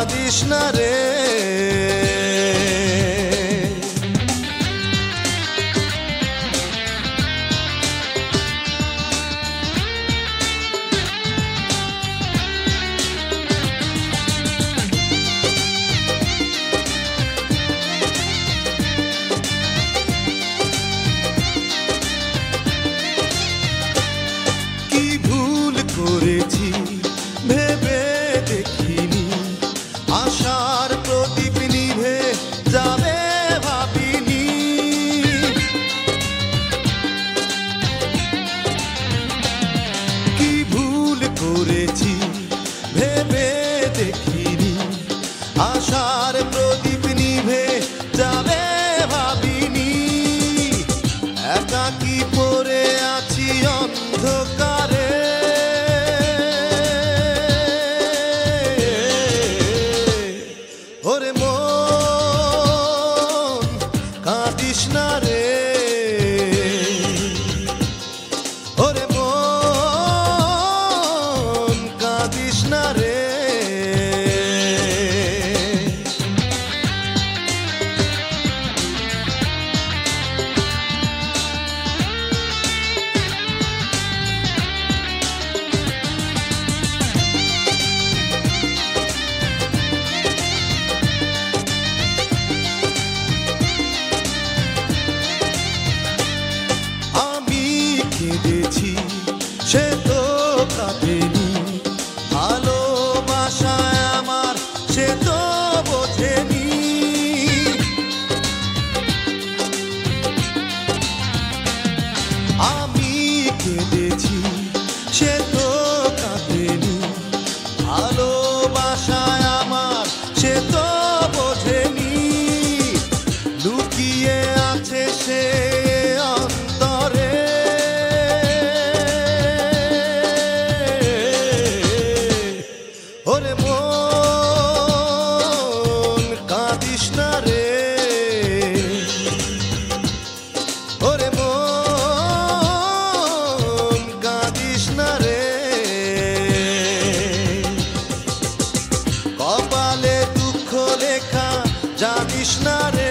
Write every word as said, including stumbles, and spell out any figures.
কাঁদিস না রে। কি ভুল করেছি ভেবে দেখিনি, আশার প্রদীপ নিভে যাবে ভাবিনি। কি ভুল করেছি ভেবে দেখিনি, আশার প্রদীপ নিভে যাবে ভাবিনি। একাকী পড়ে আছি অন্ধকারে, ওরে মন কাঁদিস না রে। ওরে মন কাঁদিস না রে। কেঁদেছি সে তো কাঁদেনি, ভালোবাসায় আমার সে তো বোঝেনি। আমি কেঁদেছি সে তো কাঁদেনি, ভালোবাসায় আমার সে তো বোঝেনি। লুকিয়ে আছে সে অন্তরে, ওরে মন কাঁদিস না রে। ওরে মন কাঁদিস না রে। কপালে দুঃখ লেখা জানিস না রে।